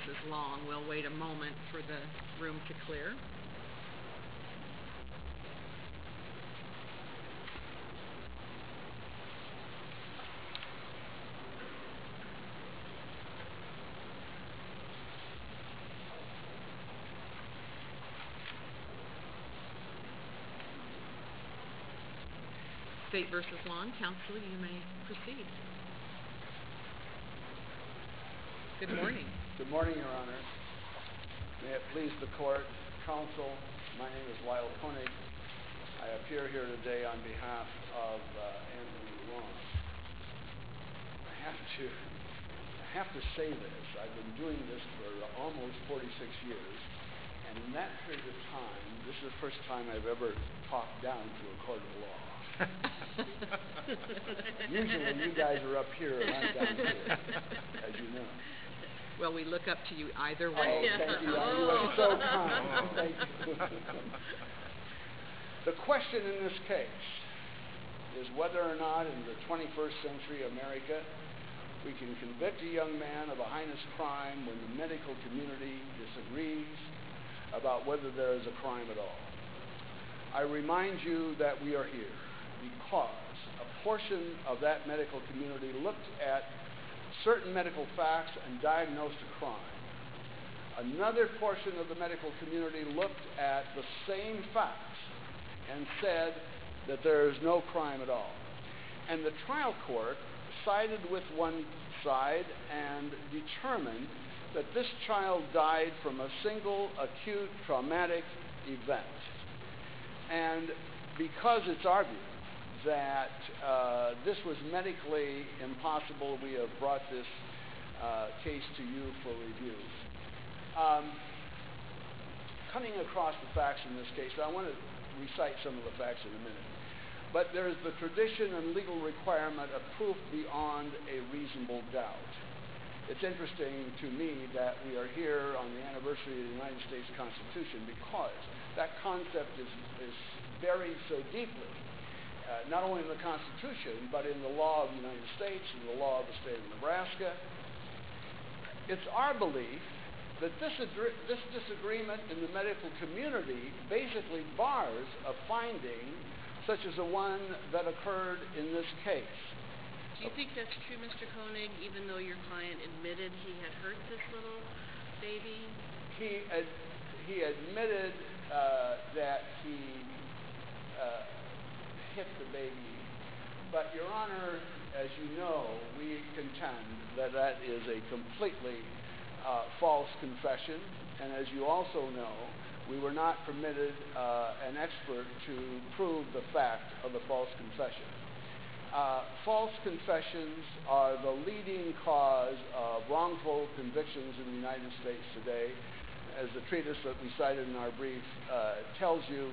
versus Long. We'll wait a moment for the room to clear. State versus Long. Counsel, you may proceed. Good morning. Good morning, Your Honor. May it please the court, counsel, my name is Lyle Koenig. I appear here today on behalf of Anthony Long. I have to say this. I've been doing this for almost 46 years, and in that period of time, this is the first time I've ever talked down to a court of law. Usually you guys are up here and I'm down here, as you know. Well, we look up to you either way. Oh, thank you. You are so kind. Thank you. The question in this case is whether or not in the 21st century America we can convict a young man of a heinous crime when the medical community disagrees about whether there is a crime at all. I remind you that we are here because a portion of that medical community looked at certain medical facts and diagnosed a crime. Another portion of the medical community looked at the same facts and said that there is no crime at all. And the trial court sided with one side and determined that this child died from a single acute traumatic event. And because it's argued that this was medically impossible, we have brought this case to you for review. Cutting across the facts in this case, I want to recite some of the facts in a minute. But there is the tradition and legal requirement of proof beyond a reasonable doubt. It's interesting to me that we are here on the anniversary of the United States Constitution because that concept is buried so deeply, not only in the Constitution, but in the law of the United States and the law of the state of Nebraska. It's our belief that this disagreement in the medical community basically bars a finding such as the one that occurred in this case. Do you think that's true, Mr. Koenig, even though your client admitted he had hurt this little baby? He admitted that he hit the baby. But, Your Honor, as you know, we contend that that is a completely false confession. And as you also know, we were not permitted an expert to prove the fact of the false confession. False confessions are the leading cause of wrongful convictions in the United States today, as the treatise that we cited in our brief tells you.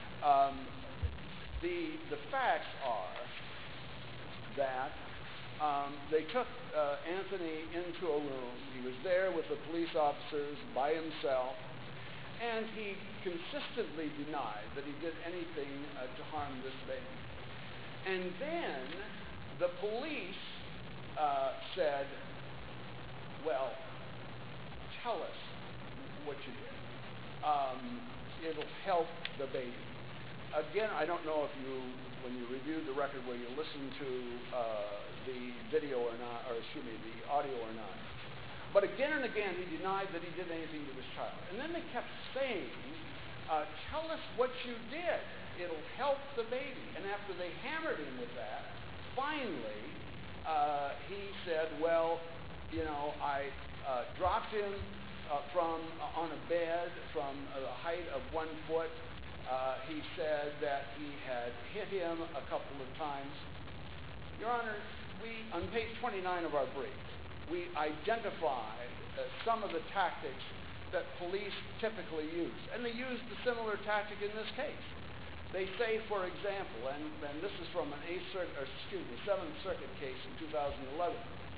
The facts are that they took Anthony into a room. He was there with the police officers by himself, and he consistently denied that he did anything to harm this baby. And then the police said, well, tell us what you did. It'll help the baby. Again, I don't know if when you reviewed the record, where you listened to the video or not, or excuse me, the audio or not. But again and again, he denied that he did anything to this child. And then they kept saying, tell us what you did. It'll help the baby. And after they hammered him with that, finally, he said, well, you know, I dropped him on a bed from the height of 1 foot. He said that he had hit him a couple of times. Your Honor, on page 29 of our brief, we identified some of the tactics that police typically use. And they used a similar tactic in this case. They say, for example, and this is from an 7th Circuit case in 2011.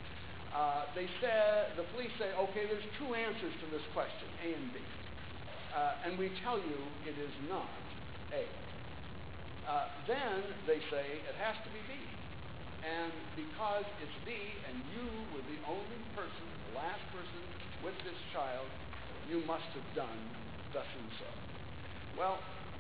The police say, okay, there's two answers to this question, A and B. And we tell you it is not A. Then they say it has to be B. And because it's B and you were the only person, the last person with this child, you must have done thus and so. Well,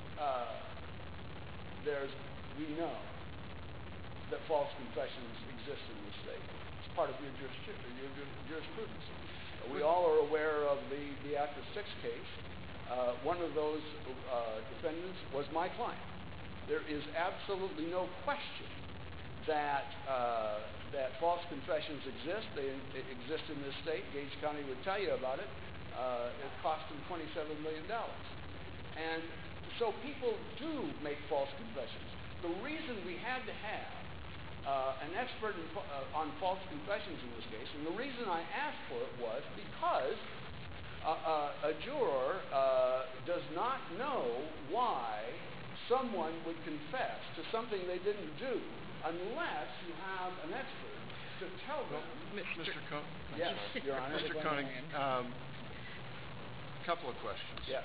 we know that false confessions exist in the state. It's part of your jurisprudence. We all are aware of the Act of Six case. One of those defendants was my client. There is absolutely no question that false confessions exist. They exist in this state. Gage County would tell you about it. It cost them $27 million. And so people do make false confessions. The reason we had to have an expert on false confessions in this case, and the reason I asked for it was because a juror does not know why someone would confess to something they didn't do unless you have an expert to tell them. Mr. Koenig. Yes, Your Honor. Mr. Koenig, a couple of questions. Yes.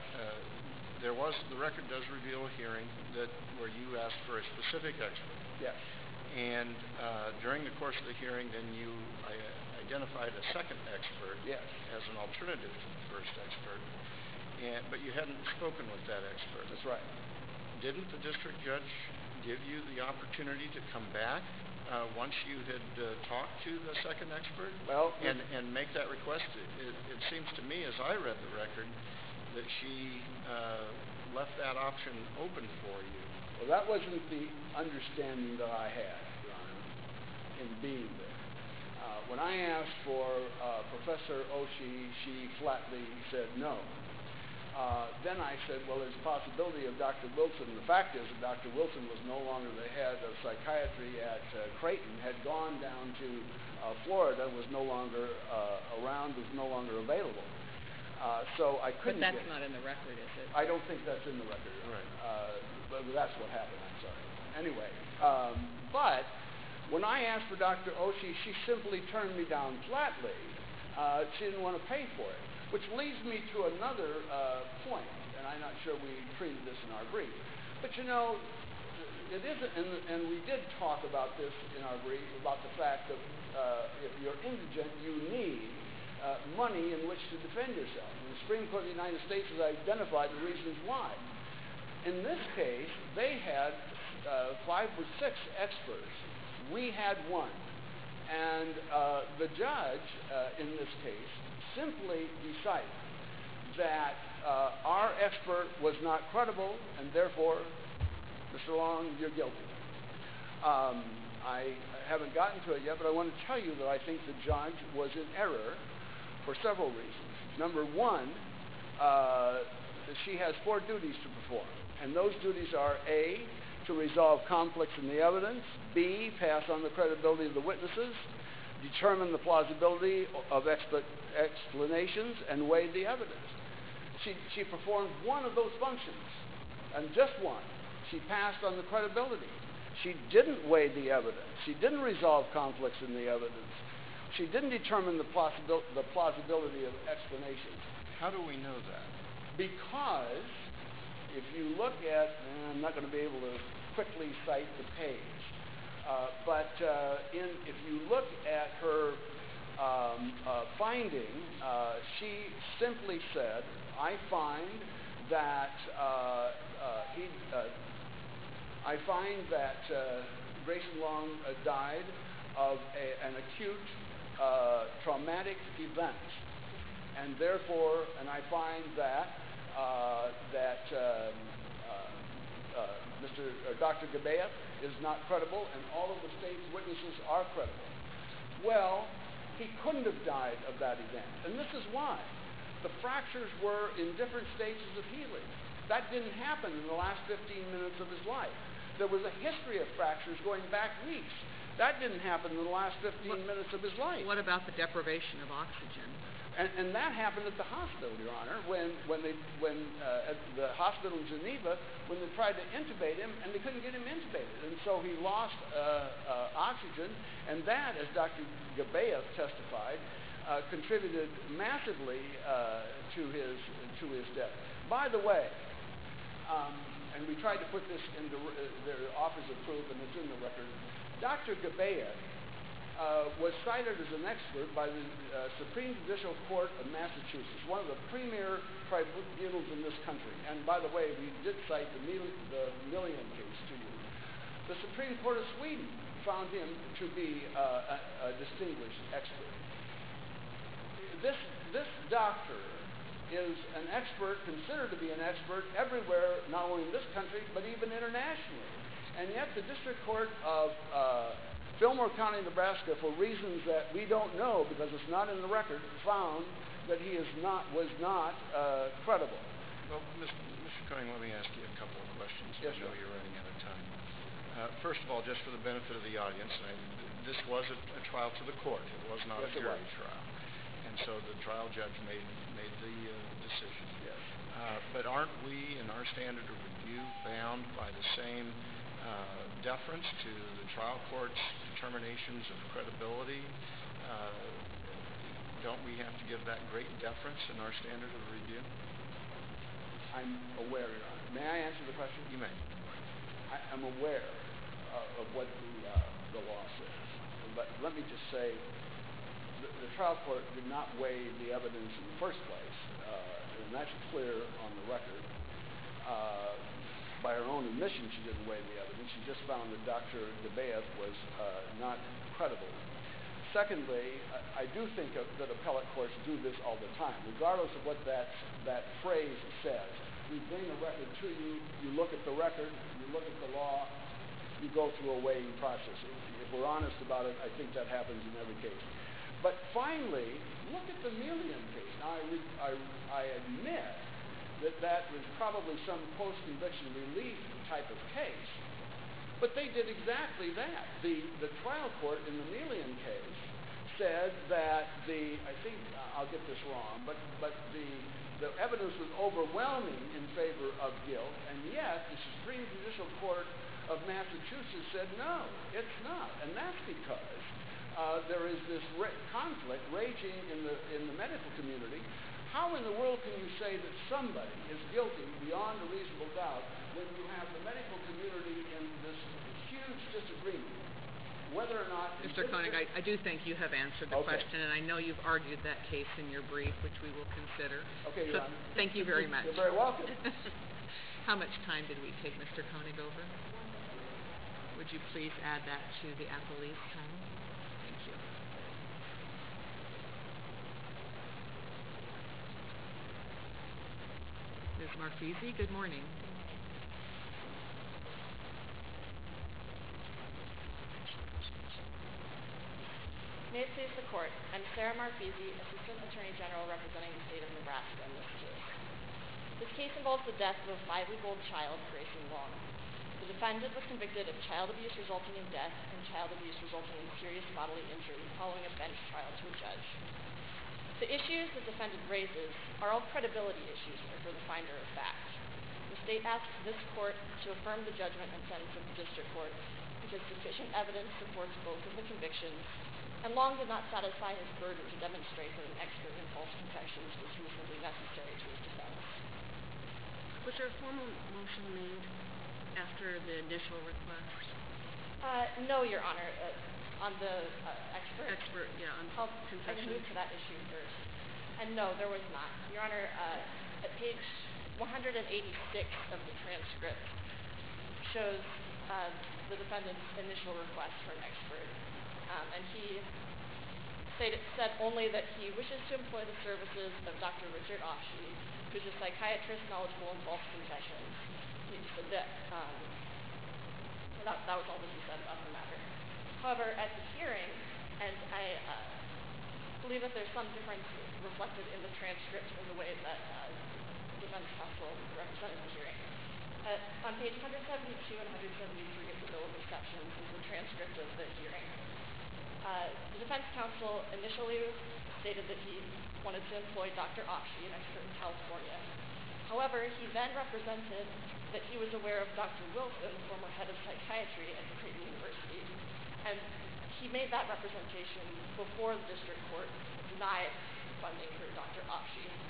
The record does reveal a hearing where you asked for a specific expert. Yes. And during the course of the hearing, then you identified a second expert. Yes. As an alternative to the first expert. But you hadn't spoken with that expert. That's right. Didn't the district judge give you the opportunity to come back once you had talked to the second expert? Well, and make that request? It seems to me, as I read the record, that she left that option open for you. Well, that wasn't the understanding that I had, Your Honor, in being there. When I asked for Professor Oshie, she flatly said no. Then I said, well, there's a possibility of Dr. Wilson. The fact is that Dr. Wilson was no longer the head of psychiatry at Creighton, had gone down to Florida, was no longer around, was no longer available. So I couldn't. But that's not in the record, is it? I don't think that's in the record. Right. But that's what happened. I'm sorry. Anyway, but when I asked for Dr. Oshie, she simply turned me down flatly. She didn't want to pay for it, which leads me to another point, and I'm not sure we treated this in our brief. But you know, it isn't, and we did talk about this in our brief, about the fact that if you're indigent, you need money in which to defend yourself. And the Supreme Court of the United States has identified the reasons why. In this case, they had 5 or 6 experts. We had one. And the judge in this case simply decided that our expert was not credible, and therefore, Mr. Long, you're guilty. I haven't gotten to it yet, but I want to tell you that I think the judge was in error for several reasons. Number one, she has 4 duties to perform, and those duties are A, to resolve conflicts in the evidence, B, pass on the credibility of the witnesses, determine the plausibility of explanations, and weigh the evidence. She performed one of those functions, and just one. She passed on the credibility. She didn't weigh the evidence. She didn't resolve conflicts in the evidence. She didn't determine the plausibility of explanations. How do we know that? Because if you look at, and I'm not going to be able to quickly cite the page, but if you look at her finding, she simply said, I find that Grayson Long died of an acute traumatic event, and therefore, and I find that Dr. Gabeyev is not credible, and all of the state's witnesses are credible. Well, he couldn't have died of that event, and this is why. The fractures were in different stages of healing. That didn't happen in the last 15 minutes of his life. There was a history of fractures going back weeks. That didn't happen in the last 15 minutes of his life. What about the deprivation of oxygen? And that happened at the hospital, Your Honor, when at the hospital in Geneva, when they tried to intubate him, and they couldn't get him intubated. And so he lost oxygen, and that, as Dr. Gabeyev testified, contributed massively to his death. By the way, and we tried to put this into their offers of proof, and it's in the record, Dr. Gabeyev was cited as an expert by the Supreme Judicial Court of Massachusetts, one of the premier tribunals in this country. And by the way, we did cite the Millian case to you. The Supreme Court of Sweden found him to be a distinguished expert. This doctor is an expert, considered to be an expert everywhere, not only in this country, but even internationally. And yet the District Court of Fillmore County, Nebraska, for reasons that we don't know because it's not in the record, found that he was not credible. Well, Mr. Koenig, let me ask you a couple of questions. Yes, I know sir. you're running out of time. First of all, just for the benefit of the audience, this was a trial to the court. It was not Yes, a it jury was. trial. And so the trial judge made the decision. Yes. But aren't we, in our standard of review, bound by the same deference to the trial court's determinations of credibility? Don't we have to give that great deference in our standard of review? I'm aware, Your Honor. May I answer the question? You may. I'm aware of what the law says. But let me just say, the trial court did not weigh the evidence in the first place, and that's clear on the record. By her own admission, she didn't weigh the evidence. She just found that Dr. DeBeyev was not credible. Secondly, I do think that appellate courts do this all the time, regardless of what that phrase says. We bring a record to you, you look at the record, you look at the law, you go through a weighing process. If we're honest about it, I think that happens in every case. But finally, look at the Millian case. Now, I admit that was probably some post-conviction relief type of case, but they did exactly that. The trial court in the Millian case said that I think I'll get this wrong, but the evidence was overwhelming in favor of guilt, and yet the Supreme Judicial Court of Massachusetts said no, it's not, and that's because there is this conflict raging in the medical community. How in the world can you say that somebody is guilty beyond a reasonable doubt when you have the medical community in this huge disagreement, whether or not... Mr. Koenig, I do think you have answered the question, and I know you've argued that case in your brief, which we will consider. Okay, so thank you very much. You're very welcome. How much time did we take, Mr. Koenig, over? Would you please add that to the appellee's time? Thank you. Ms. Marfisi, good morning. May it please the Court, I'm Sarah Marfisi, Assistant Attorney General representing the state of Nebraska in this case. This case involves the death of a 5-week-old child, Grayson Long. The defendant was convicted of child abuse resulting in death and child abuse resulting in serious bodily injury following a bench trial to a judge. The issues the defendant raises are all credibility issues for the finder of fact. The state asks this court to affirm the judgment and sentence of the district court because sufficient evidence supports both of the convictions, and Long did not satisfy his burden to demonstrate that an expert in false confessions was reasonably necessary to his defense. Was there a formal motion made after the initial request? No, Your Honor. On the expert? Expert, yeah, on I can confession. move to that issue first. And no, there was not. Your Honor, at page 186 of the transcript shows the defendant's initial request for an expert. And he said only that he wishes to employ the services of Dr. Richard Offshee, who's a psychiatrist knowledgeable in false confessions. He said that that was all that he said about the matter. However, at the hearing, and I believe that there's some difference reflected in the transcript in the way that defense counsel represented the hearing. On page 172 and 173 of the Bill of Exceptions is the transcript of the hearing. The defense counsel initially stated that he wanted to employ Dr. Offshee, an expert in California. However, he then represented that he was aware of Dr. Wilson, former head of psychiatry at Creighton University, and he made that representation before the district court denied funding for Dr. Offshee.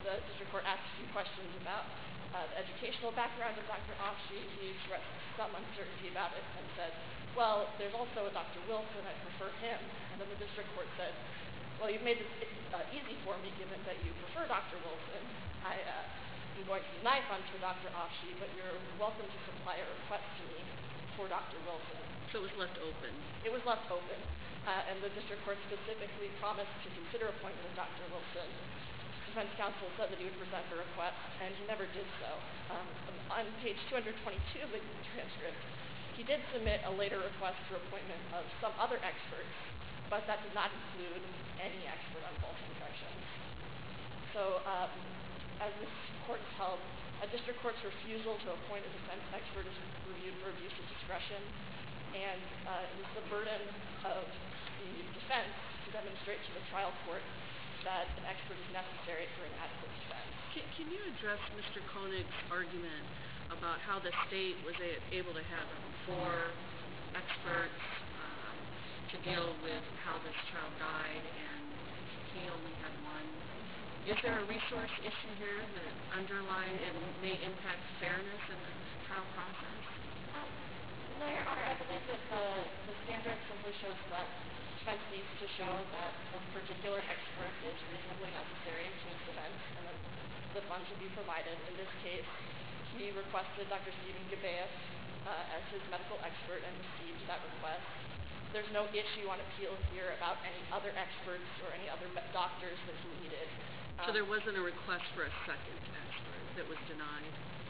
the district court asked a few questions about the educational background of Dr. Afshi. He expressed some uncertainty about it and said, well, there's also a Dr. Wilson, I prefer him. And then the district court said, well, you've made this easy for me given that you prefer Dr. Wilson. I'm going to deny funds for Dr. Afshi, but you're welcome to supply a request to me for Dr. Wilson. So it was left open. It was left open, and the district court specifically promised to consider appointment of Dr. Wilson. Defense counsel said that he would present the request, and he never did so. On page 222 of the transcript, he did submit a later request for appointment of some other experts, but that did not include any expert on false confessions. So, as this court has held, a district court's refusal to appoint a defense expert is reviewed for abuse of discretion, and it is the burden of the defense to demonstrate to the trial court that an expert is necessary for an adequate defense. Can you address Mr. Koenig's argument about how the state was able to have 4 experts to deal with how this child died, and he only had 1? Is there a resource issue here that underlined and may impact fairness in the trial process? No, Your Honor, I believe that the standard simply shows that defense needs to show that a particular expert is reasonably necessary to its defense, and that the funds will be provided. In this case, he requested Dr. Stephen Gabeas as his medical expert and received that request. There's no issue on appeal here about any other experts or any other doctors that he needed. So there wasn't a request for a second expert that was denied?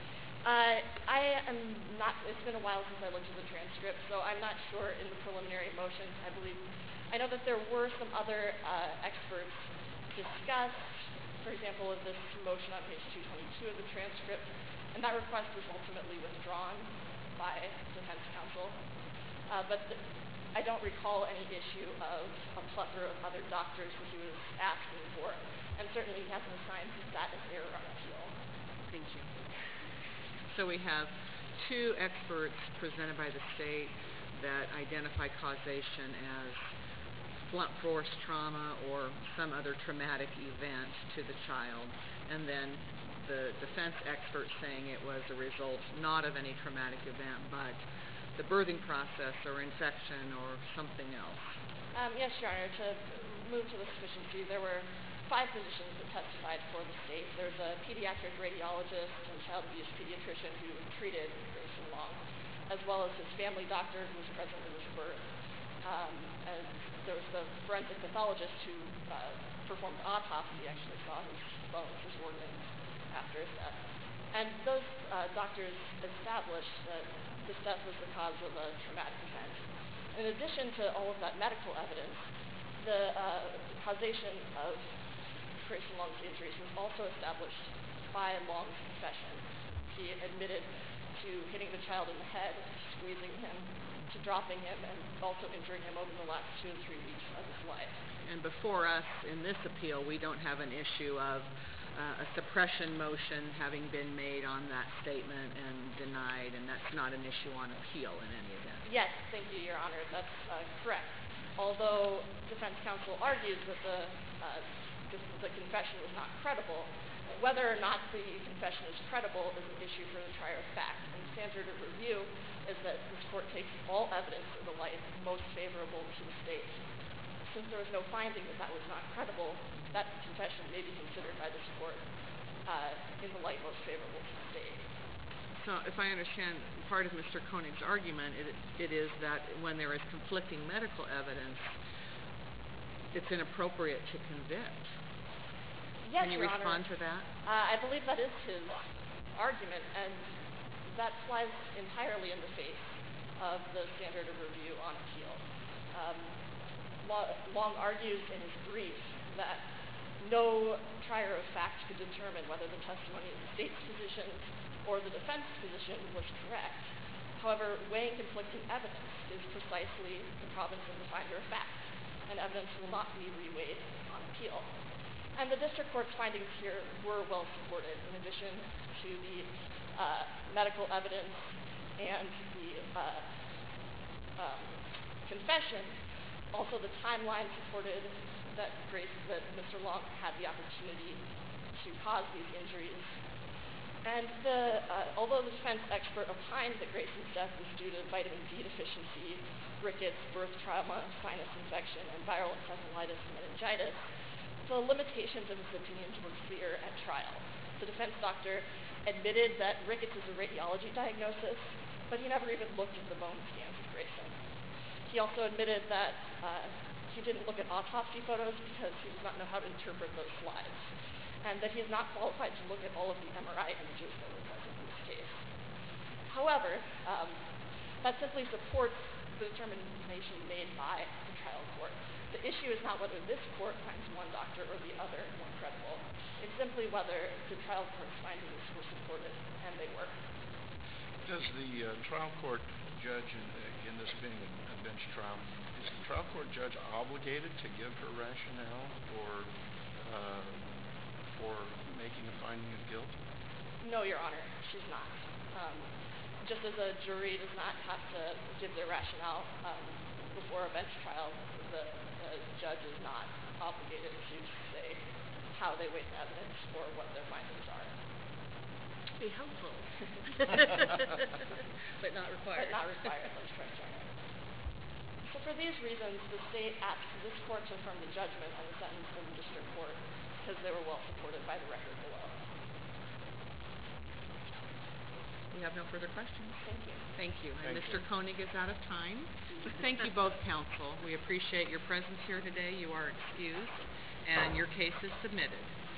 I am not, it's been a while since I looked at the transcript, so I'm not sure in the preliminary motions. I know that there were some other experts discussed, for example, in this motion on page 222 of the transcript, and that request was ultimately withdrawn by defense counsel. But I don't recall any issue of a plethora of other doctors that he was asking for, and certainly he hasn't assigned that as error on appeal. Thank you. So we have 2 experts presented by the state that identify causation as blunt force trauma or some other traumatic event to the child, and then the defense expert saying it was a result not of any traumatic event, but the birthing process or infection or something else. Yes, Your Honor. To move to the sufficiency, there were 5 physicians that testified for the state. There's a pediatric radiologist and child abuse pediatrician who treated Grayson Long, as well as his family doctor who was present at his birth. And there was the forensic pathologist who performed the autopsy, actually saw his bones, his organs after his death. And those doctors established that this death was the cause of a traumatic event. In addition to all of that medical evidence, the causation of Grayson Long's injuries was also established by Long's confession. He admitted to hitting the child in the head, squeezing him, to dropping him, and also injuring him over the last 2 to 3 weeks of his life. And before us in this appeal, we don't have an issue of a suppression motion having been made on that statement and denied, and that's not an issue on appeal in any event. Yes, thank you, Your Honor. That's correct. Although defense counsel argues that the confession was not credible, whether or not the confession is credible is an issue for the trier of fact. And the standard of review is that this court takes all evidence in the light most favorable to the state. Since there was no finding that that was not credible, that confession may be considered by this court in the light most favorable to the state. So if I understand part of Mr. Koenig's argument, it is that when there is conflicting medical evidence, it's inappropriate to convict. Yes, Can you Your Honor. respond to that? I believe that is his argument, and that flies entirely in the face of the standard of review on appeal. Long argues in his brief that no trier of fact could determine whether the testimony of the state's physician or the defense physician was correct. However, weighing conflicting evidence is precisely the province of the finder of fact, and evidence will not be reweighed on appeal. And the district court's findings here were well supported. In addition to the medical evidence and the confession, also the timeline supported that Mr. Long had the opportunity to cause these injuries. And although the defense expert opined that Grayson's death was due to vitamin D deficiency, rickets, birth trauma, sinus infection, and viral encephalitis and meningitis, the limitations of his opinions were clear at trial. The defense doctor admitted that rickets is a radiology diagnosis, but he never even looked at the bone scans of Grayson. He also admitted that he didn't look at autopsy photos because he does not know how to interpret those slides, and that he is not qualified to look at all of the MRI images that were present in this case. However, that simply supports the determination made by the trial court. The issue is not whether this court finds one doctor or the other more credible. It's simply whether the trial court's findings were supported, and they were. Does the trial court judge, in this being a bench trial, is the trial court judge obligated to give her rationale for making a finding of guilt? No, Your Honor, she's not. Just as a jury does not have to give their rationale before a bench trial, the judge is not obligated to say how they weigh the evidence or what their findings are. Be helpful. But not required. But not required, that's correct, Your Honor. So for these reasons, the state asks this court to affirm the judgment and the sentence of the district court because they were well supported by the record below. We have no further questions. Thank you. Thank you. And Thank Mr. you. Koenig is out of time. Thank you both, counsel. We appreciate your presence here today. You are excused, and your case is submitted.